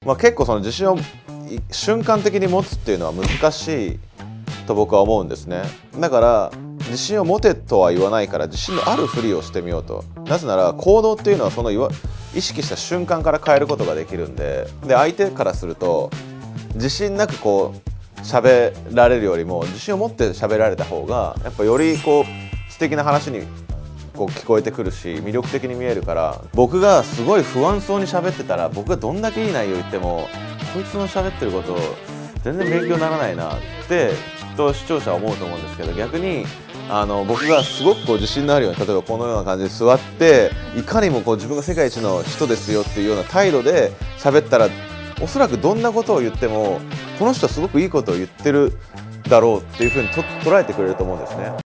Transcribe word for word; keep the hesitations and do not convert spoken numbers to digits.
まあ、結構その自信を瞬間的に持つっていうのは難しいと僕は思うんですね。だから自信を持てとは言わないから、自信のあるふりをしてみようと。なぜなら行動っていうのはその意識した瞬間から変えることができるんで、で相手からすると自信なくこう喋られるよりも自信を持って喋られた方がやっぱよりこう素敵な話にこう聞こえてくるし魅力的に見えるから、僕がすごい不安そうに喋ってたら、僕がどんだけいい内容言ってもこいつの喋ってること全然勉強にならないなってきっと視聴者は思うと思うんですけど、逆にあの僕がすごくこう自信のあるように、例えばこのような感じで座っていかにもこう自分が世界一の人ですよっていうような態度で喋ったら、おそらくどんなことを言ってもこの人はすごくいいことを言ってるだろうっていうふうにと捉えてくれると思うんですね。